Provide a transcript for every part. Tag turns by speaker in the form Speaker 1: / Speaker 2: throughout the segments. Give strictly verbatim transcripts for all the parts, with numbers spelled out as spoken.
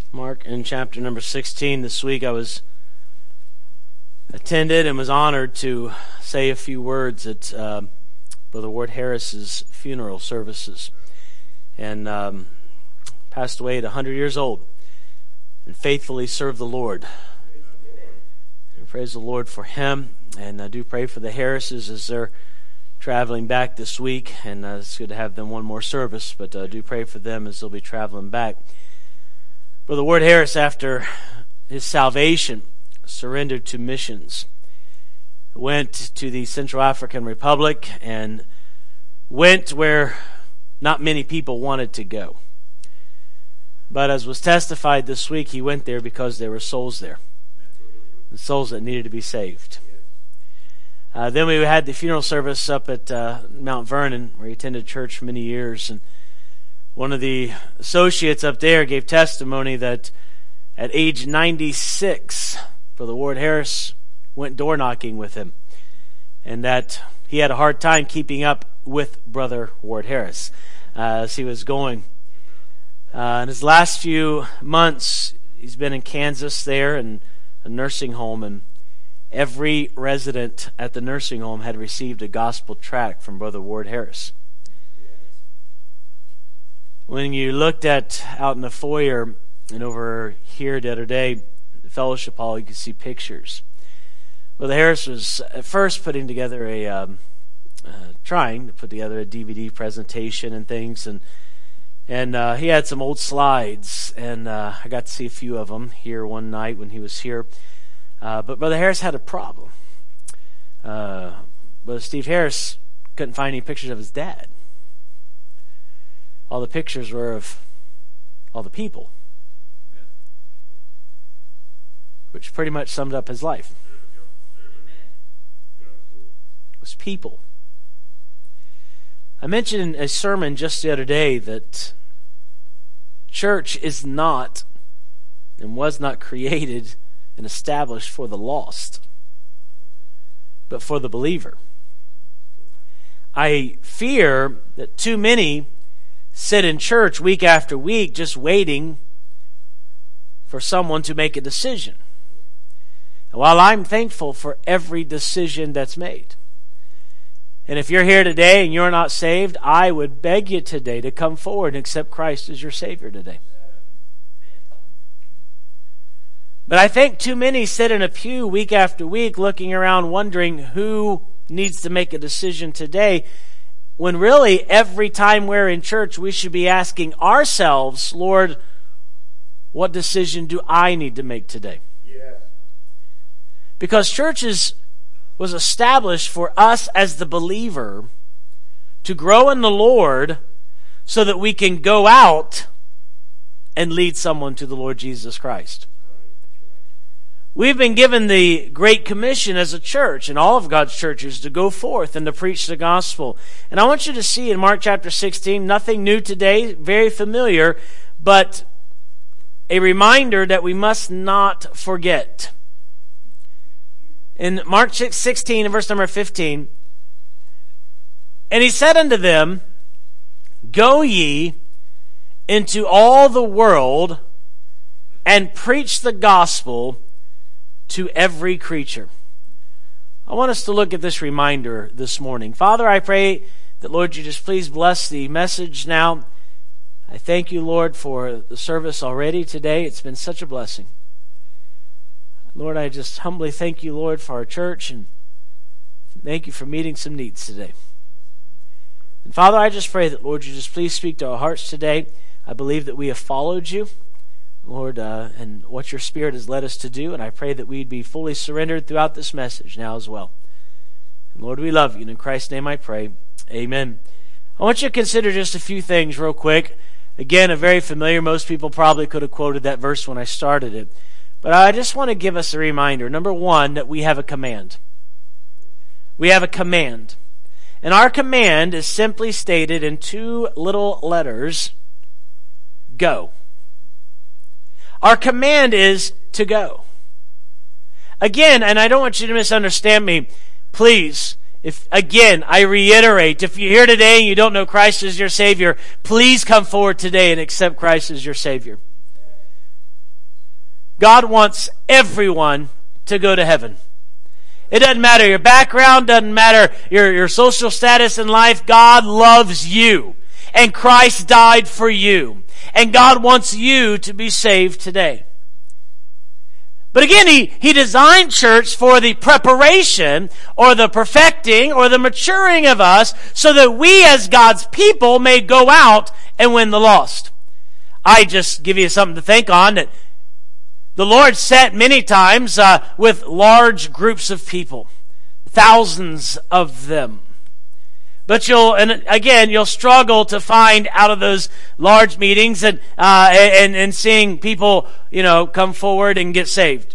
Speaker 1: Mark in chapter number sixteen. This week I was attended and was honored to say a few words at uh, Brother Ward Harris's funeral services. And um, passed away at one hundred years old and faithfully served the Lord. And praise the Lord for him. And I do pray for the Harrises as they're traveling back this week. And uh, it's good to have them one more service, but I uh, do pray for them as they'll be traveling back. Brother Ward Harris, after his salvation, surrendered to missions. Went to the Central African Republic and went where not many people wanted to go. But as was testified this week, he went there because there were souls there. The souls that needed to be saved. Uh, then we had the funeral service up at uh, Mount Vernon, where he attended church for many years. And one of the associates up there gave testimony that at age ninety-six, Brother Ward Harris went door knocking with him, and that he had a hard time keeping up with Brother Ward Harris uh, as he was going. Uh, in his last few months, he's been in Kansas there in a nursing home, and every resident at the nursing home had received a gospel tract from Brother Ward Harris. When you looked at out in the foyer and over here the other day, the fellowship hall, you could see pictures. Brother Harris was at first putting together a, um, uh, trying to put together a D V D presentation and things, and and uh, he had some old slides, and uh, I got to see a few of them here one night when he was here. Uh, but Brother Harris had a problem. Uh, Brother Steve Harris couldn't find any pictures of his dad. All the pictures were of all the people, which pretty much summed up his life. It was people. I mentioned in a sermon just the other day that church is not and was not created and established for the lost, but for the believer. I fear that too many sit in church week after week just waiting for someone to make a decision. And while I'm thankful for every decision that's made, and if you're here today and you're not saved, I would beg you today to come forward and accept Christ as your Savior today. But I think too many sit in a pew week after week looking around wondering who needs to make a decision today, when really every time we're in church we should be asking ourselves, Lord, what decision do I need to make today? Yeah. Because church is, was established for us as the believer to grow in the Lord so that we can go out and lead someone to the Lord Jesus Christ. We've been given the Great Commission as a church, and all of God's churches, to go forth and to preach the gospel. And I want you to see in Mark chapter sixteen, nothing new today, very familiar, but a reminder that we must not forget. In Mark sixteen, verse number fifteen, and he said unto them, Go ye into all the world and preach the gospel to every creature. I want us to look at this reminder this morning. Father, I pray that, Lord, you just please bless the message now. I thank you, Lord, for the service already today. It's been such a blessing. Lord, I just humbly thank you, Lord, for our church, and thank you for meeting some needs today. And Father, I just pray that, Lord, you just please speak to our hearts today. I believe that we have followed you, Lord, uh, and what your Spirit has led us to do, and I pray that we'd be fully surrendered throughout this message now as well. And Lord, we love you, and in Christ's name I pray. Amen. I want you to consider just a few things real quick. Again, a very familiar, most people probably could have quoted that verse when I started it. But I just want to give us a reminder. Number one, that we have a command. We have a command. And our command is simply stated in two little letters, go. Our command is to go. Again, and I don't want you to misunderstand me, please, if again, I reiterate, if you're here today and you don't know Christ as your Savior, please come forward today and accept Christ as your Savior. God wants everyone to go to heaven. It doesn't matter your background, doesn't matter your, your social status in life. God loves you. And Christ died for you. And God wants you to be saved today. But again, he, he designed church for the preparation or the perfecting or the maturing of us so that we as God's people may go out and win the lost. I just give you something to think on that the Lord sat many times uh, with large groups of people, thousands of them. But you'll, and again, you'll struggle to find out of those large meetings and uh, and and seeing people, you know, come forward and get saved.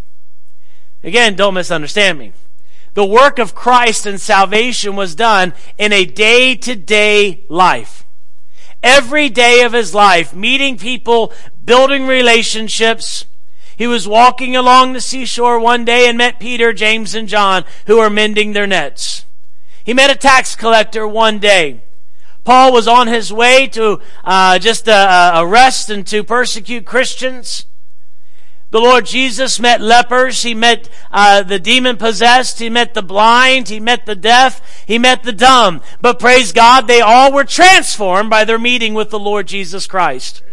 Speaker 1: Again, don't misunderstand me. The work of Christ and salvation was done in a day-to-day life. Every day of his life, meeting people, building relationships. He was walking along the seashore one day and met Peter, James, and John, who were mending their nets. He met a tax collector one day. Paul was on his way to uh, just uh, arrest and to persecute Christians. The Lord Jesus met lepers. He met uh, the demon-possessed. He met the blind. He met the deaf. He met the dumb. But praise God, they all were transformed by their meeting with the Lord Jesus Christ.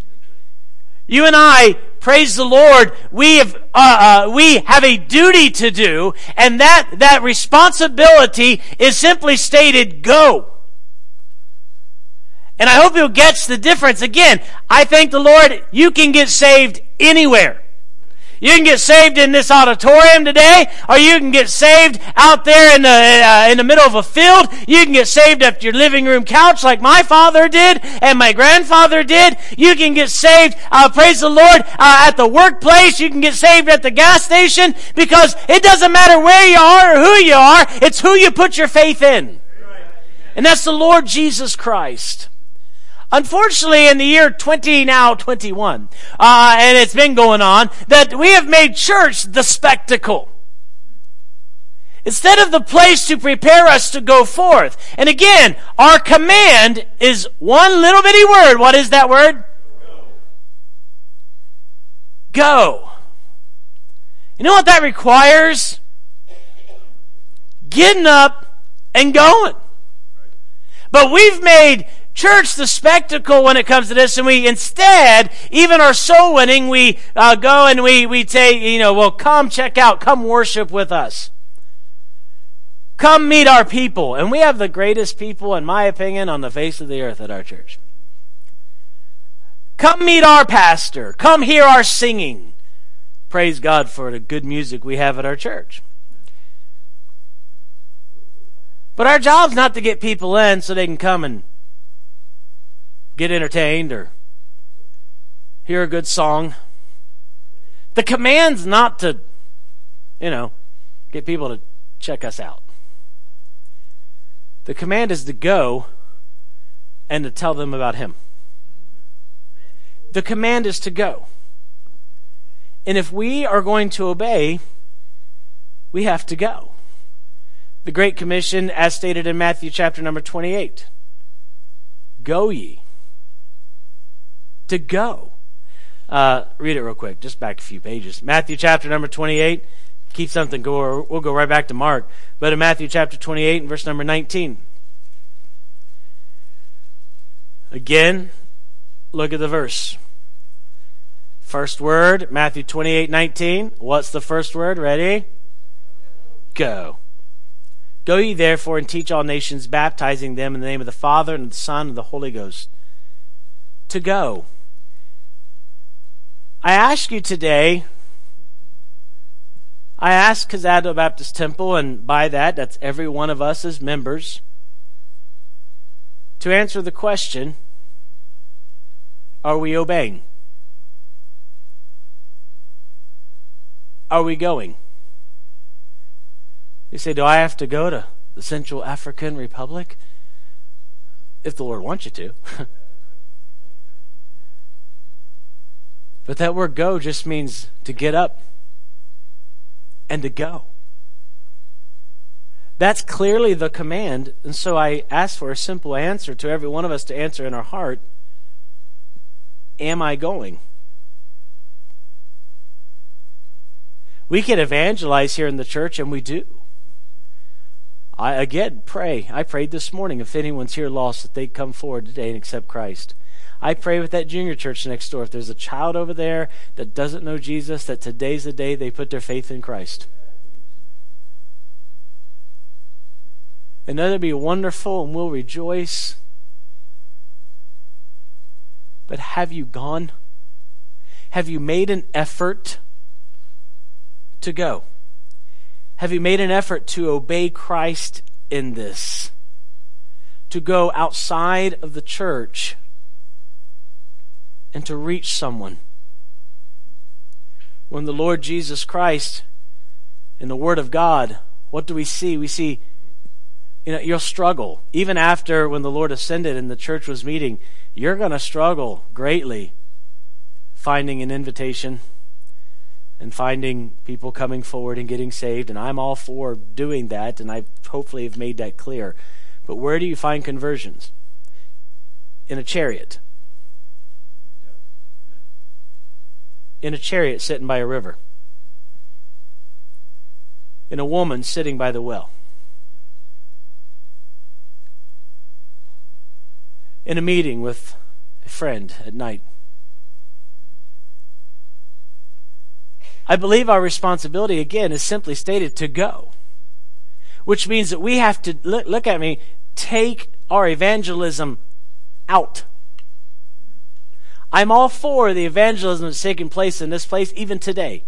Speaker 1: You and I, praise the Lord, we have uh, uh, we have a duty to do, and that, that responsibility is simply stated, go. And I hope you gets the difference. Again, I thank the Lord, you can get saved anywhere. You can get saved in this auditorium today, or you can get saved out there in the uh, in the middle of a field. You can get saved at your living room couch like my father did and my grandfather did. You can get saved, uh, praise the Lord, uh, at the workplace. You can get saved at the gas station, because it doesn't matter where you are or who you are. It's who you put your faith in. And that's the Lord Jesus Christ. Unfortunately, in the year twenty now twenty-one, uh, and it's been going on, that we have made church the spectacle instead of the place to prepare us to go forth. And again, our command is one little bitty word. What is that word? Go. Go. You know what that requires? Getting up and going. But we've made church the spectacle when it comes to this, and we instead, even our soul winning, we uh, go and we we say, you know, well, come check out, come worship with us, come meet our people. And we have the greatest people, in my opinion, on the face of the earth at our church. Come meet our pastor, come hear our singing. Praise God for the good music we have at our church. But our job's not to get people in so they can come and get entertained or hear a good song. The command's not to, you know, get people to check us out. The command is to go and to tell them about Him. The command is to go. And if we are going to obey, we have to go. The Great Commission, as stated in Matthew chapter number twenty-eight. Go ye. To go. Uh, read it real quick, just back a few pages. Matthew chapter number twenty-eight. Keep something going. We'll go right back to Mark. But in Matthew chapter twenty-eight and verse number nineteen. Again, look at the verse. First word, Matthew twenty-eight nineteen. What's the first word? Ready? Go. Go ye therefore and teach all nations, baptizing them in the name of the Father and of the Son and of the Holy Ghost. To go. I ask you today, I ask Cazado Baptist Temple, and by that, that's every one of us as members, to answer the question, are we obeying? Are we going? You say, do I have to go to the Central African Republic? If the Lord wants you to. But that word go just means to get up and to go. That's clearly the command. And so I ask for a simple answer to every one of us to answer in our heart. Am I going? We can evangelize here in the church, and we do. I, again, pray. I prayed this morning if anyone's here lost that they'd come forward today and accept Christ. I pray with that junior church next door. If there's a child over there that doesn't know Jesus, that today's the day they put their faith in Christ. And that'll be wonderful, and we'll rejoice. But have you gone? Have you made an effort to go? Have you made an effort to obey Christ in this? To go outside of the church and to reach someone? When the Lord Jesus Christ in the Word of God, what do we see? We see, you know, you'll struggle. Even after when the Lord ascended and the church was meeting, you're going to struggle greatly finding an invitation and finding people coming forward and getting saved. And I'm all for doing that, and I hopefully have made that clear. But where do you find conversions? In a chariot. In a chariot sitting by a river. In a woman sitting by the well. In a meeting with a friend at night. I believe our responsibility, again, is simply stated to go. Which means that we have to, look, look at me, take our evangelism out. I'm all for the evangelism that's taking place in this place, even today.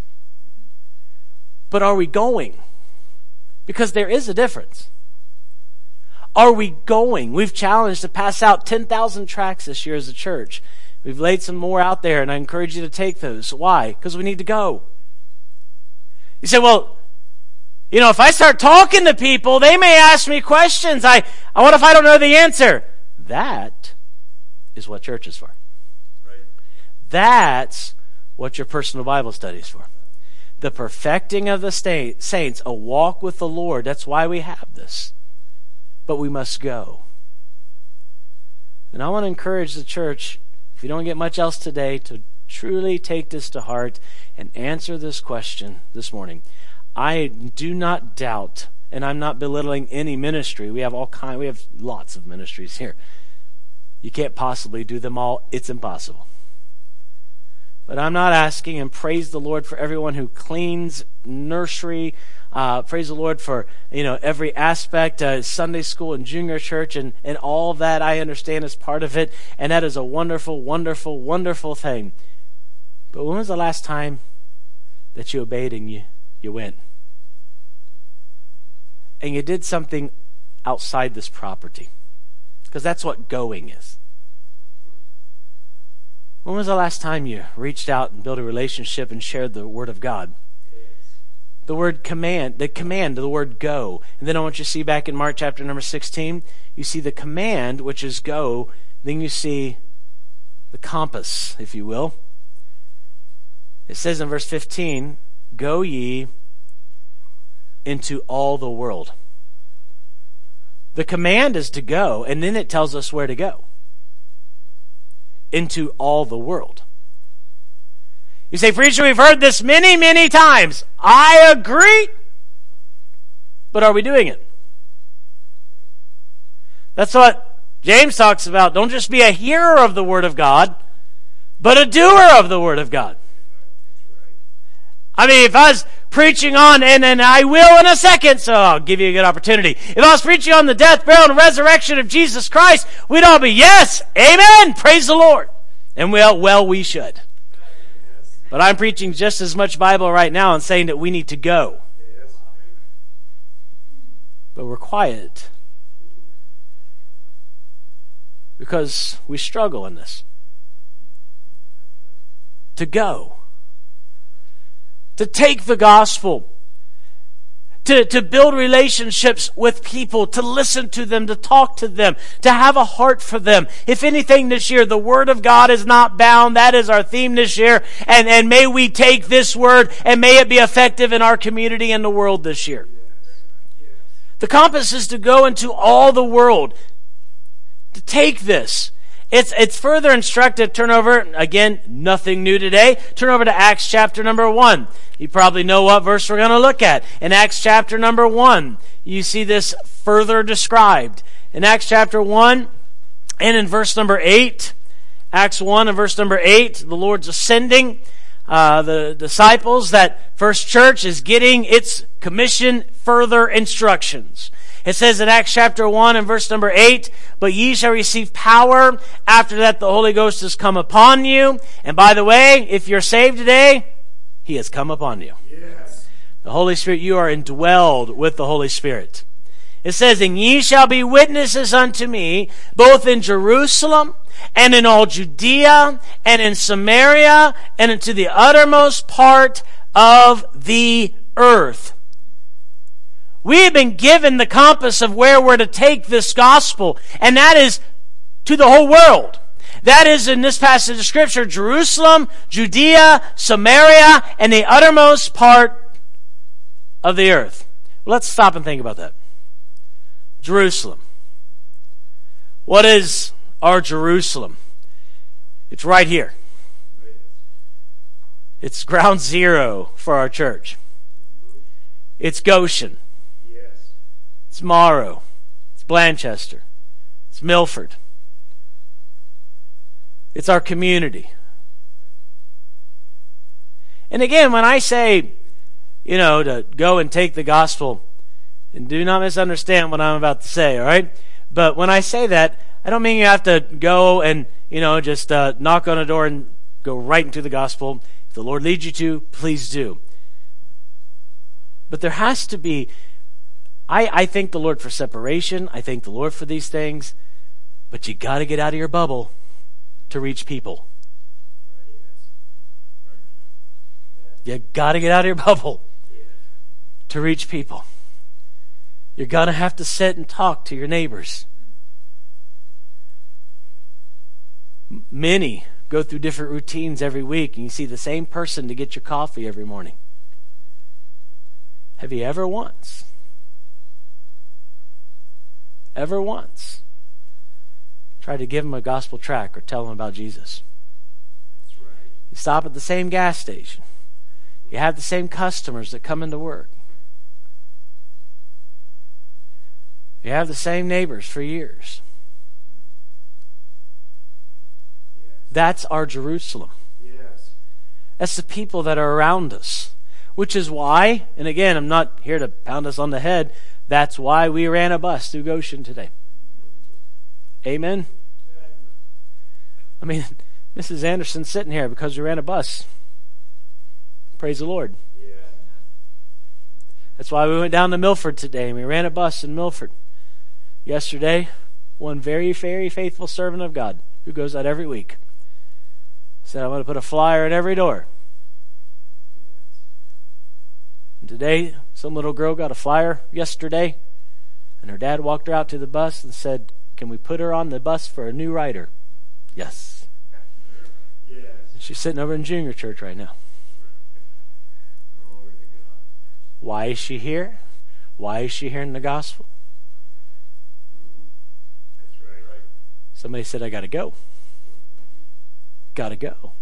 Speaker 1: But are we going? Because there is a difference. Are we going? We've challenged to pass out ten thousand tracts this year as a church. We've laid some more out there, and I encourage you to take those. Why? Because we need to go. You say, well, you know, if I start talking to people, they may ask me questions. I, I what if I don't know the answer? That is what church is for. Right. That's what your personal Bible study is for. The perfecting of the saints, a walk with the Lord. That's why we have this. But we must go. And I want to encourage the church, if you don't get much else today, to truly take this to heart and answer this question this morning. I do not doubt, and I'm not belittling any ministry. We have all kind. We have lots of ministries here. You can't possibly do them all. It's impossible. But I'm not asking, and praise the Lord for everyone who cleans nursery. Uh, praise the Lord for, you know, every aspect, uh, Sunday school and junior church, and, and all that I understand is part of it. And that is a wonderful, wonderful, wonderful thing. But when was the last time that you obeyed and you, you went? And you did something outside this property? Because that's what going is. When was the last time you reached out and built a relationship and shared the Word of God? The word command, the command, the word go. And then I want you to see back in Mark chapter number sixteen, you see the command, which is go. Then you see the compass, if you will. It says in verse fifteen, go ye into all the world. The command is to go, and then it tells us where to go. Into all the world. You say, preacher, we've heard this many, many times. I agree. But are we doing it? That's what James talks about. Don't just be a hearer of the Word of God, but a doer of the Word of God. I mean, if I was preaching on, and, and I will in a second, so I'll give you a good opportunity. If I was preaching on the death, burial, and resurrection of Jesus Christ, we'd all be, yes, amen, praise the Lord. And well, well, we should. But I'm preaching just as much Bible right now and saying that we need to go. But we're quiet because we struggle in this. To go. To take the gospel. To, to build relationships with people, to listen to them, to talk to them, to have a heart for them. If anything this year, the Word of God is not bound. That is our theme this year. And, and may we take this Word and may it be effective in our community and the world this year. The compass is to go into all the world. To take this It's it's further instructive. Turn over, again, nothing new today. Turn over to Acts chapter number one. You probably know what verse we're going to look at. In Acts chapter number one, you see this further described. In Acts chapter one and in verse number eight, Acts one and verse number eight, the Lord's ascending. Uh, the disciples, that first church is getting its commission further instructions. It says in Acts chapter one and verse number eight, "But ye shall receive power after that the Holy Ghost has come upon you." And by the way, if you're saved today, He has come upon you. Yes. The Holy Spirit, you are indwelled with the Holy Spirit. It says, "And ye shall be witnesses unto me, both in Jerusalem and in all Judea and in Samaria and into the uttermost part of the earth." We have been given the compass of where we're to take this gospel, and that is to the whole world. That is, in this passage of Scripture, Jerusalem, Judea, Samaria, and the uttermost part of the earth. Well, let's stop and think about that. Jerusalem. What is our Jerusalem? It's right here. It's ground zero for our church. It's Goshen. It's Morrow. It's Blanchester. It's Milford. It's our community. And again, when I say, you know, to go and take the gospel, and do not misunderstand what I'm about to say, all right? But when I say that, I don't mean you have to go and, you know, just uh, knock on a door and go right into the gospel. If the Lord leads you to, please do. But there has to be, I, I thank the Lord for separation. I thank the Lord for these things. But you got to get out of your bubble to reach people. You got to get out of your bubble to reach people. You're going to have to sit and talk to your neighbors. Many go through different routines every week, and you see the same person to get your coffee every morning. Have you ever once, ever once, tried to give them a gospel tract or tell them about Jesus? That's right. You stop at the same gas station. You have the same customers that come into work. You have the same neighbors for years. Yes. That's our Jerusalem. Yes. That's the people that are around us. Which is why, and again, I'm not here to pound us on the head, that's why we ran a bus through Goshen today. Amen? I mean, Missus Anderson's sitting here because we ran a bus. Praise the Lord. Yeah. That's why we went down to Milford today, and we ran a bus in Milford. Yesterday, one very, very faithful servant of God who goes out every week said, "I'm going to put a flyer at every door." And today, some little girl got a flyer yesterday, and her dad walked her out to the bus and said, "Can we put her on the bus for a new rider?" Yes. Yes. And she's sitting over in junior church right now. Why is she here? Why is she hearing the gospel? That's right. Somebody said, "I got to go. Got to go."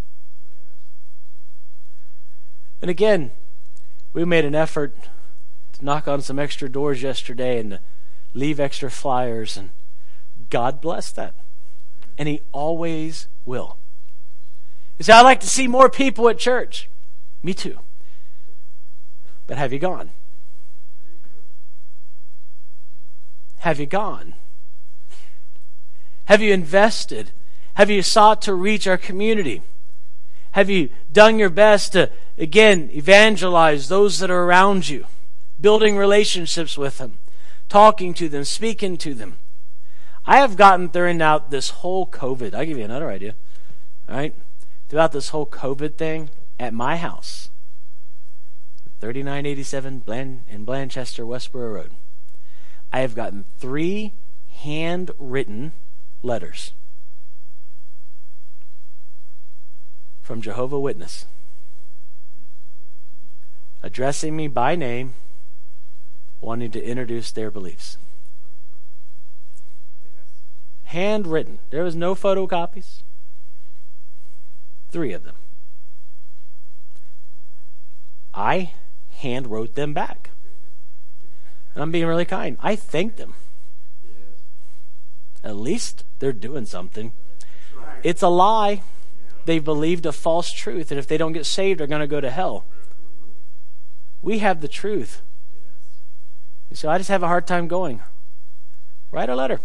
Speaker 1: And again, we made an effort to knock on some extra doors yesterday and to leave extra flyers, and God blessed that. And He always will. You say, "I'd like to see more people at church." Me too. But have you gone? Have you gone? Have you invested? Have you sought to reach our community? Have you done your best to, again, evangelize those that are around you? Building relationships with them. Talking to them. Speaking to them. I have gotten during out this whole COVID. I'll give you another idea. All right? Throughout this whole COVID thing, at my house, thirty-nine eighty-seven Blan- in Blanchester, Westboro Road, I have gotten three handwritten letters from Jehovah's Witness addressing me by name, wanting to introduce their beliefs. Handwritten. There was no photocopies. Three of them. I hand wrote them back. And I'm being really kind. I thanked them. At least they're doing something. It's a lie. They believed a false truth, and if they don't get saved, they're going to go to hell. We have the truth. So I just have a hard time going. Write a letter.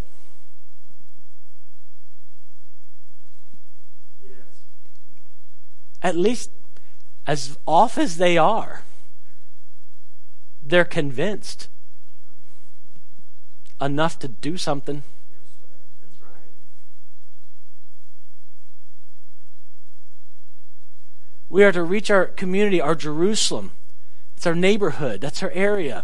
Speaker 1: At least, as off as they are, they're convinced enough to do something. We are to reach our community, our Jerusalem. It's our neighborhood. That's our area.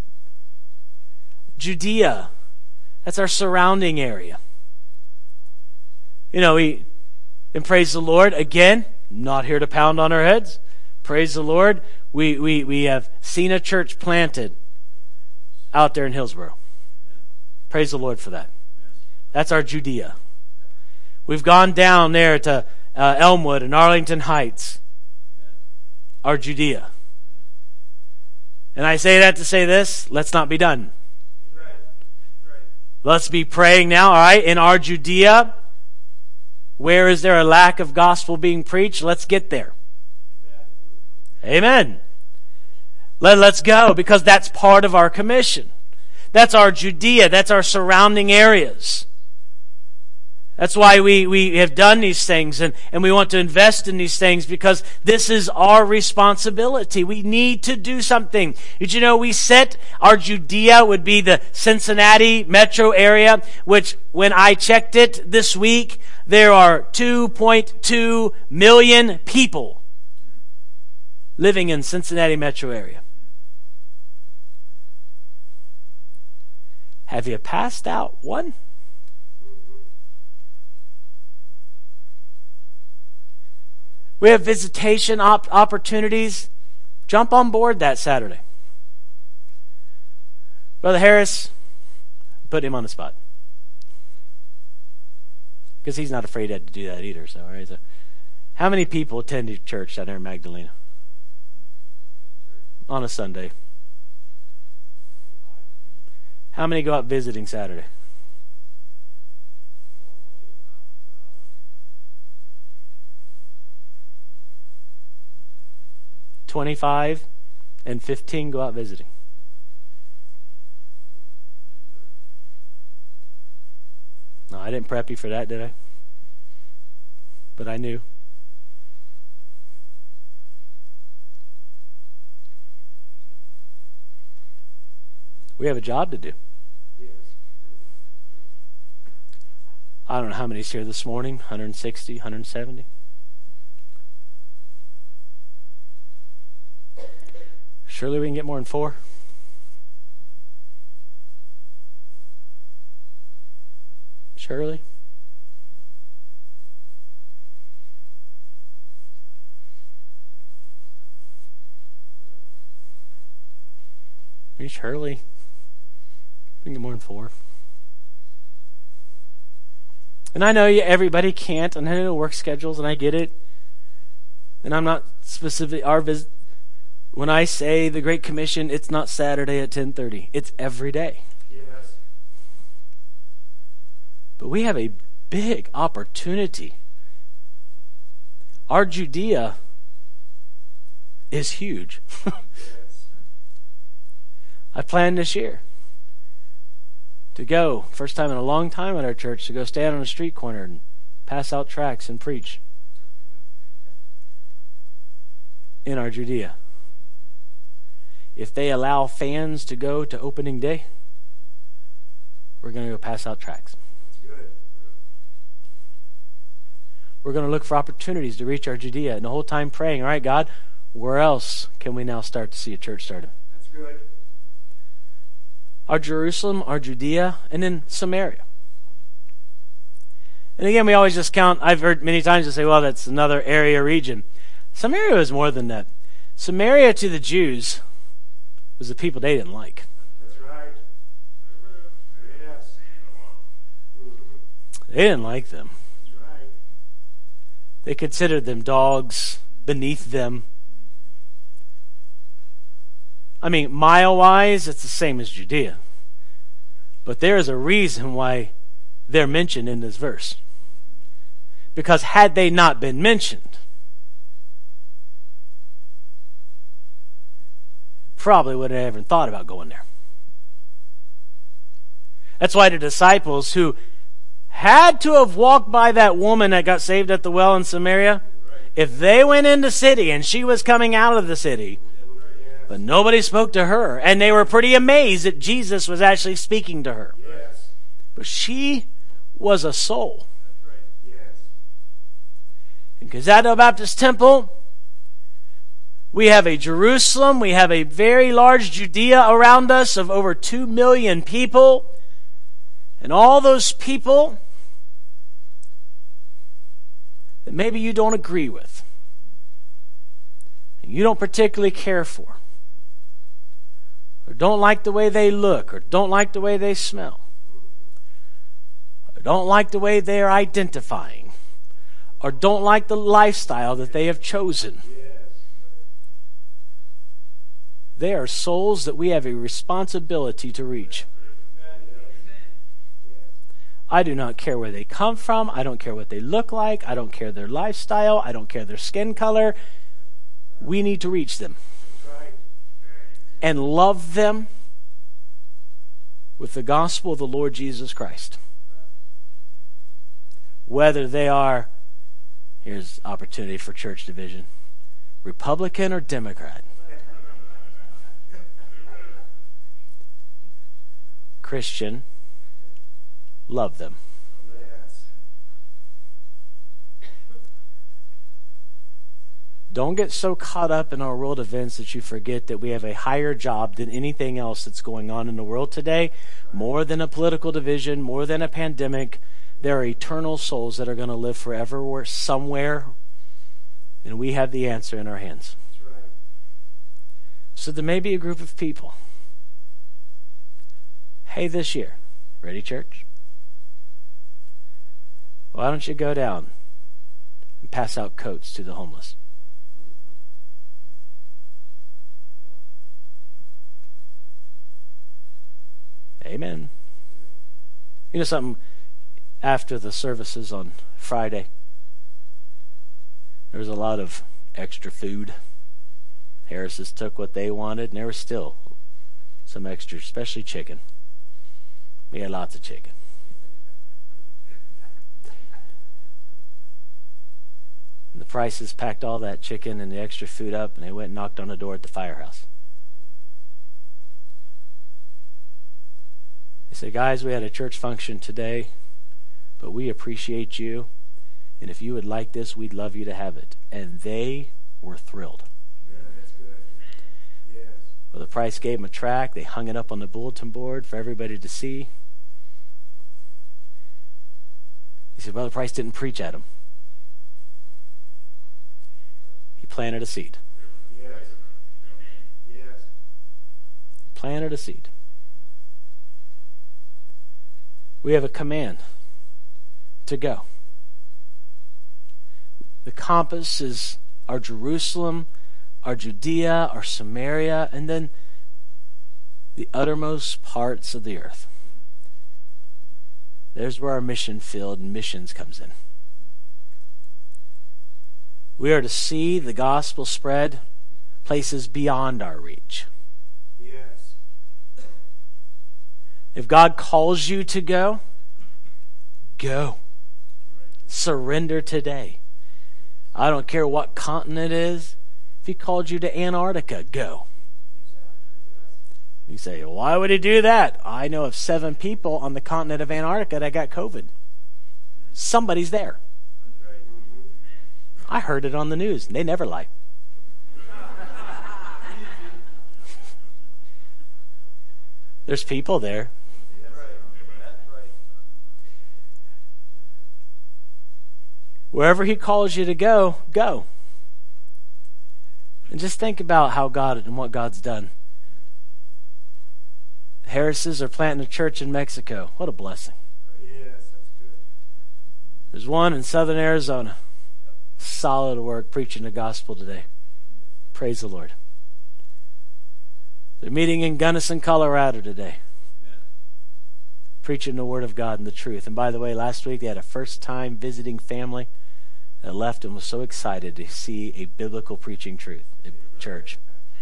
Speaker 1: Judea. That's our surrounding area. You know, we, and praise the Lord. Again, not here to pound on our heads. Praise the Lord. We, we, we have seen a church planted out there in Hillsboro. Praise the Lord for that. That's our Judea. We've gone down there to uh, Elmwood and Arlington Heights. Our Judea. And I say that to say this, let's not be done. Let's be praying now, all right, in our Judea. Where is there a lack of gospel being preached? Let's get there. Amen. Let, let's go, because that's part of our commission. That's our Judea. That's our surrounding areas. That's why we, we have done these things, and, and we want to invest in these things, because this is our responsibility. We need to do something. Did you know we set our Judea would be the Cincinnati metro area, which when I checked it this week, there are two point two million people living in Cincinnati metro area. Have you passed out one? We have visitation op- opportunities. Jump on board that Saturday. Brother Harris, put him on the spot. Because he's not afraid to do that either. So, right? So, how many people attend your church down there in Magdalena? On a Sunday. How many go out visiting Saturday? twenty-five and fifteen go out visiting. No, I didn't prep you for that, did I? But I knew. We have a job to do. I don't know how many's here this morning, one hundred sixty, one hundred seventy. Surely we can get more than four. Surely. I mean, surely we can get more than four. And I know you, everybody can't, and I know work schedules, and I get it. And I'm not specific. Our visit. When I say the Great Commission, it's not Saturday at ten thirty. It's every day. Yes. But we have a big opportunity. Our Judea is huge. Yes. I plan this year to go, first time in a long time at our church, to go stand on a street corner and pass out tracts and preach in our Judea. If they allow fans to go to opening day, we're going to go pass out tracts. We're going to look for opportunities to reach our Judea, and the whole time praying, all right, God, where else can we now start to see a church started? That's good. Our Jerusalem, our Judea, and then Samaria. And again, we always just count, I've heard many times to say, well, that's another area, region. Samaria is more than that. Samaria to the Jews was the people they didn't like.
Speaker 2: That's right. Yes.
Speaker 1: They didn't like them. They considered them dogs, beneath them. I mean, mile-wise, it's the same as Judea. But there is a reason why they're mentioned in this verse. Because had they not been mentioned, probably wouldn't have even thought about going there. That's why the disciples who had to have walked by that woman that got saved at the well in Samaria, if they went in the city and she was coming out of the city, but nobody spoke to her, and they were pretty amazed that Jesus was actually speaking to her. But she was a soul. In Gazado Baptist Temple, we have a Jerusalem, we have a very large Judea around us of over two million people. And all those people that maybe you don't agree with, and you don't particularly care for, or don't like the way they look, or don't like the way they smell, or don't like the way they are identifying, or don't like the lifestyle that they have chosen. They are souls that we have a responsibility to reach. I do not care where they come from. I don't care what they look like. I don't care their lifestyle. I don't care their skin color. We need to reach them and love them with the gospel of the Lord Jesus Christ. Whether they are, here's opportunity for church division, Republican or Democrat, Christian, love them. Don't get so caught up in our world events that you forget that we have a higher job than anything else that's going on in the world today. More than a political division, more than a pandemic. There are eternal souls that are going to live forever somewhere, and we have the answer in our hands. So there may be a group of people. Hey, this year, ready, church? Why don't you go down and pass out coats to the homeless? Amen. You know something? After the services on Friday, there was a lot of extra food. Harris's took what they wanted, and there was still some extra, especially chicken. We had lots of chicken. And the Prices packed all that chicken and the extra food up, and they went and knocked on the door at the firehouse. They said, guys, we had a church function today, but we appreciate you, and if you would like this, we'd love you to have it. And they were thrilled.
Speaker 2: Yeah, that's good. Yes.
Speaker 1: Well, the Price gave them a tract. They hung it up on the bulletin board for everybody to see. He said, Brother Price didn't preach at them. He planted a seed.
Speaker 2: Yes. Yes.
Speaker 1: Planted a seed. We have a command to go. The compass is our Jerusalem, our Judea, our Samaria, and then the uttermost parts of the earth. There's where our mission field and missions comes in. We are to see the gospel spread places beyond our reach.
Speaker 2: Yes.
Speaker 1: If God calls you to go, go. Surrender today. I don't care what continent it is. If he called you to Antarctica, go. You say, why would he do that? I know of seven people on the continent of Antarctica that got COVID. Somebody's there. I heard it on the news. They never lie. There's people there. Wherever he calls you to go, go. And just think about how God and what God's done. Harrises are planting a church in Mexico. What a blessing.
Speaker 2: Yes, that's good.
Speaker 1: There's one in southern Arizona. Solid work preaching the gospel today. Praise the Lord. They're meeting in Gunnison, Colorado today. Preaching the Word of God and the truth. And by the way, last week they had a first-time visiting family that left and was so excited to see a biblical preaching truth at church.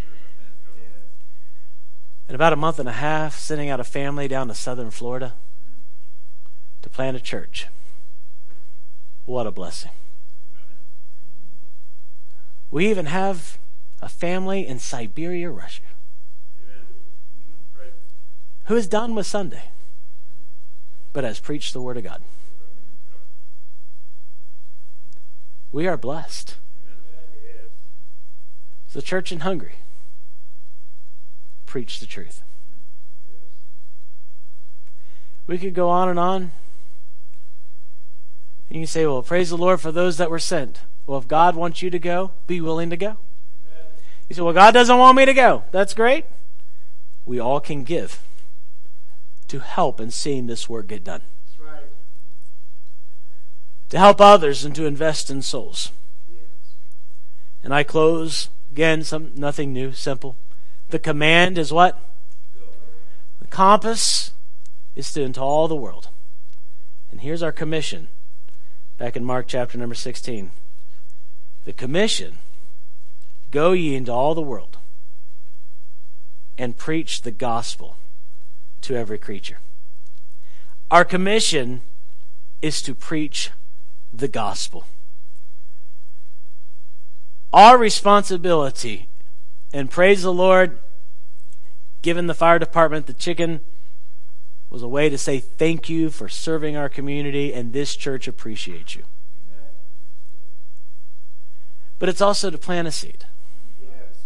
Speaker 1: In about a month and a half, sending out a family down to southern Florida to plant a church. What a blessing. We even have a family in Siberia, Russia, who is done with Sunday, but has preached the Word of God. We are blessed. The church in Hungary preach the truth. We could go on and on. You can say, well, praise the Lord for those that were sent. Well, if God wants you to go, be willing to go. You say, well, God doesn't want me to go. That's great. We all can give to help in seeing this work get done.
Speaker 2: That's right.
Speaker 1: To help others and to invest in souls.
Speaker 2: Yes.
Speaker 1: And I close, again, some nothing new, simple. The command is what?
Speaker 2: Go.
Speaker 1: The compass is to into all the world. And here's our commission. Back in Mark chapter number sixteen. The commission, go ye into all the world and preach the gospel to every creature. Our commission is to preach the gospel. Our responsibility, and praise the Lord, given the fire department the chicken was a way to say thank you for serving our community, and this church appreciates you. But it's also to plant a seed.
Speaker 2: Yes.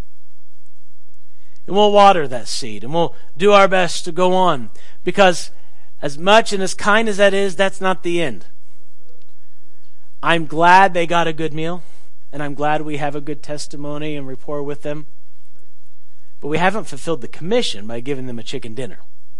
Speaker 1: And we'll water that seed, and we'll do our best to go on. Because as much and as kind as that is, that's not the end. I'm glad they got a good meal, and I'm glad we have a good testimony and rapport with them. But we haven't fulfilled the commission by giving them a chicken dinner.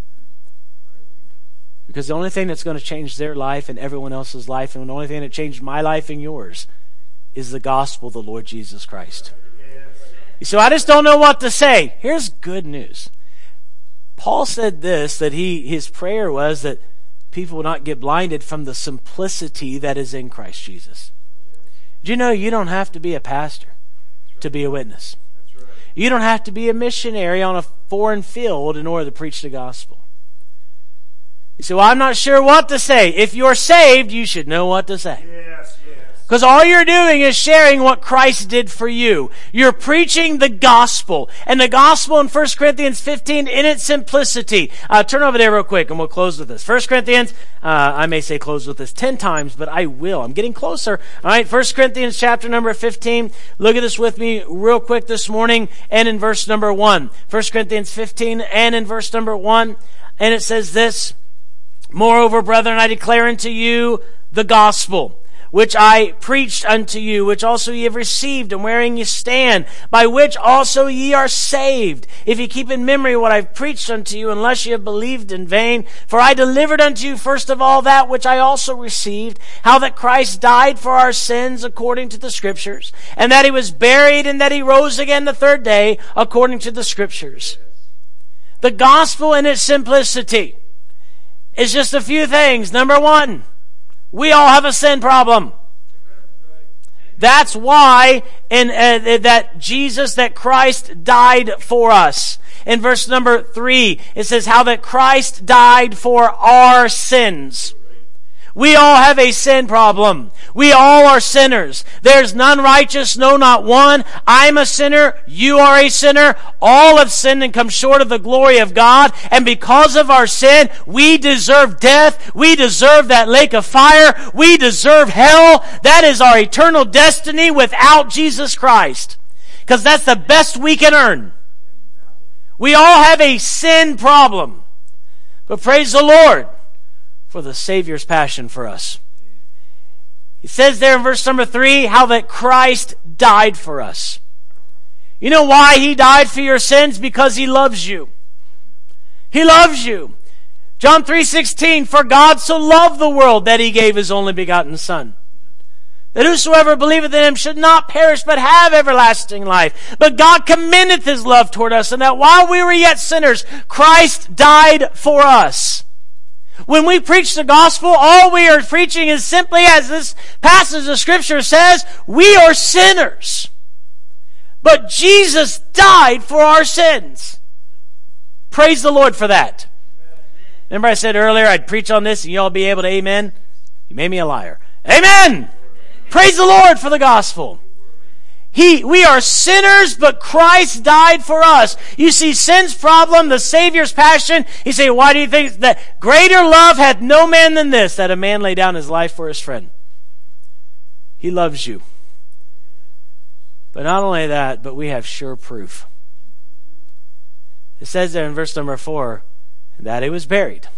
Speaker 1: Because the only thing that's going to change their life and everyone else's life, and the only thing that changed my life and yours, is the gospel of the Lord Jesus Christ.
Speaker 2: Yes.
Speaker 1: So I just don't know what to say. Here's good news. Paul said this, that he his prayer was that people will not get blinded from the simplicity that is in Christ Jesus. Do you know you don't have to be a pastor to be a witness?
Speaker 2: That's right.
Speaker 1: You don't have to be a missionary on a foreign field in order to preach the gospel. You say, well, I'm not sure what to say. If you're saved, you should know what to say.
Speaker 2: Yes, yes.
Speaker 1: Because all you're doing is sharing what Christ did for you. You're preaching the gospel. And the gospel in First Corinthians fifteen, in its simplicity. Uh, turn over there real quick and we'll close with this. First Corinthians, uh, I may say close with this ten times, but I will. I'm getting closer. All right, First Corinthians chapter number fifteen. Look at this with me real quick this morning and in verse number one. First Corinthians fifteen and in verse number one. And it says this, moreover, brethren, I declare unto you the gospel, which I preached unto you, which also ye have received, and wherein ye stand, by which also ye are saved, if ye keep in memory what I have preached unto you, unless ye have believed in vain. For I delivered unto you first of all that which I also received, how that Christ died for our sins according to the Scriptures, and that he was buried, and that he rose again the third day according to the Scriptures. The gospel in its simplicity is just a few things. Number one, we all have a sin problem. That's why in uh, that Jesus, that Christ died for us. In verse number three, it says how that Christ died for our sins. We all have a sin problem. We all are sinners. There's none righteous, no, not one. I'm a sinner. You are a sinner. All have sinned and come short of the glory of God. And because of our sin, we deserve death. We deserve that lake of fire. We deserve hell. That is our eternal destiny without Jesus Christ. Because that's the best we can earn. We all have a sin problem. But praise the Lord for the Savior's passion for us. He says there in verse number three, how that Christ died for us. You know why he died for your sins? Because he loves you. He loves you. John three sixteen, for God so loved the world that he gave his only begotten Son, that whosoever believeth in him should not perish, but have everlasting life. But God commendeth his love toward us, and that while we were yet sinners, Christ died for us. When we preach the gospel, all we are preaching is simply, as this passage of Scripture says, we are sinners. But Jesus died for our sins. Praise the Lord for that. Remember I said earlier I'd preach on this and you all be able to amen? You made me a liar. Amen! Praise the Lord for the gospel. He, we are sinners, but Christ died for us. You see, sin's problem, the Savior's passion. You say, why do you think that greater love hath no man than this, that a man lay down his life for his friend? He loves you. But not only that, but we have sure proof. It says there in verse number four, that he was buried,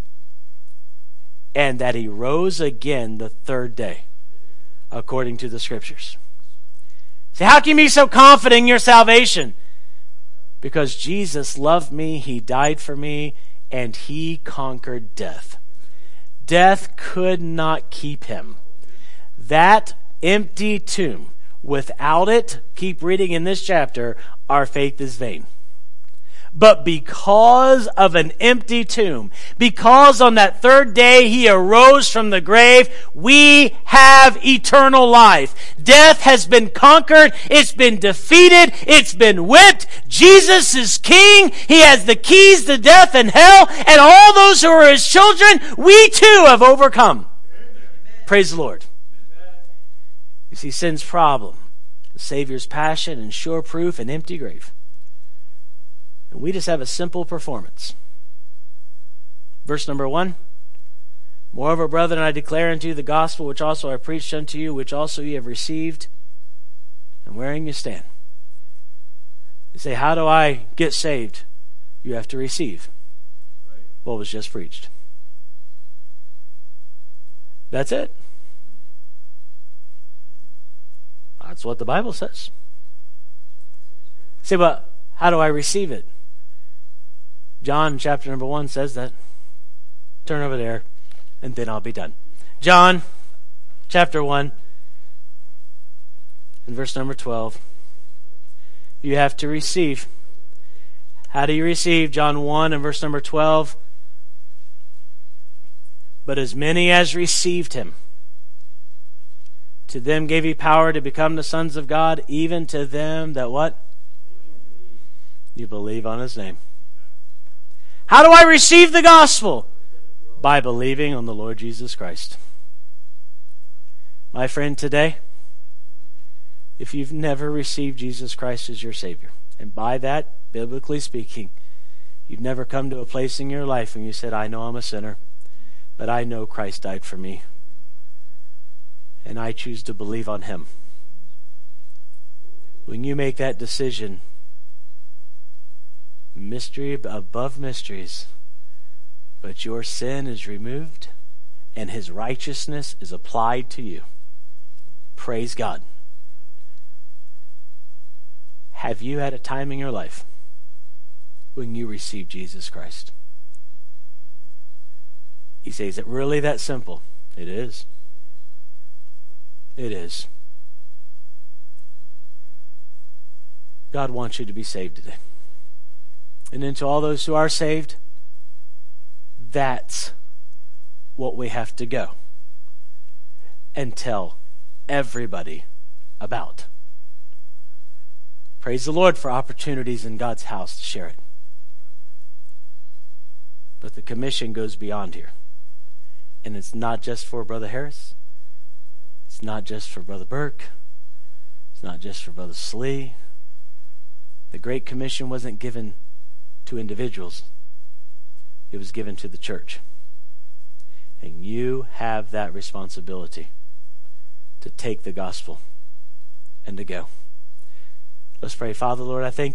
Speaker 1: and that he rose again the third day, according to the Scriptures. See, how can you be so confident in your salvation? Because Jesus loved me, he died for me, and he conquered death. Death could not keep him. That empty tomb, without it, keep reading in this chapter, our faith is vain. But because of an empty tomb, because on that third day he arose from the grave, we have eternal life. Death has been conquered. It's been defeated. It's been whipped. Jesus is king. He has the keys to death and hell. And all those who are his children, we too have overcome. Amen. Praise the Lord. Amen. You see, sin's problem, the Savior's passion, and sure proof, an empty grave. And we just have a simple performance. Verse number one. Moreover, brethren, I declare unto you the gospel which also I preached unto you, which also ye have received, and wherein you stand. You say, how do I get saved? You have to receive what was just preached. That's it. That's what the Bible says. Say, but how do I receive it? John chapter number one says that. Turn over there, and then I'll be done. John chapter one, and verse number twelve. You have to receive. How do you receive? John one and verse number twelve. But as many as received him, to them gave he power to become the sons of God, even to them that what? You believe on his name. How do I receive the gospel? By believing on the Lord Jesus Christ. My friend, today, if you've never received Jesus Christ as your Savior, and by that, biblically speaking, you've never come to a place in your life when you said, I know I'm a sinner, but I know Christ died for me, and I choose to believe on him. When you make that decision, mystery above mysteries, but your sin is removed and his righteousness is applied to you. Praise God. Have you had a time in your life when you received Jesus Christ? You say, is it really that simple? It is. It is. God wants you to be saved today. And then to all those who are saved, that's what we have to go and tell everybody about. Praise the Lord for opportunities in God's house to share it. But the commission goes beyond here. And it's not just for Brother Harris. It's not just for Brother Burke. It's not just for Brother Slee. The Great Commission wasn't given to individuals. It was given to the church. And you have that responsibility to take the gospel and to go. Let's pray. Father, Lord, I thank you.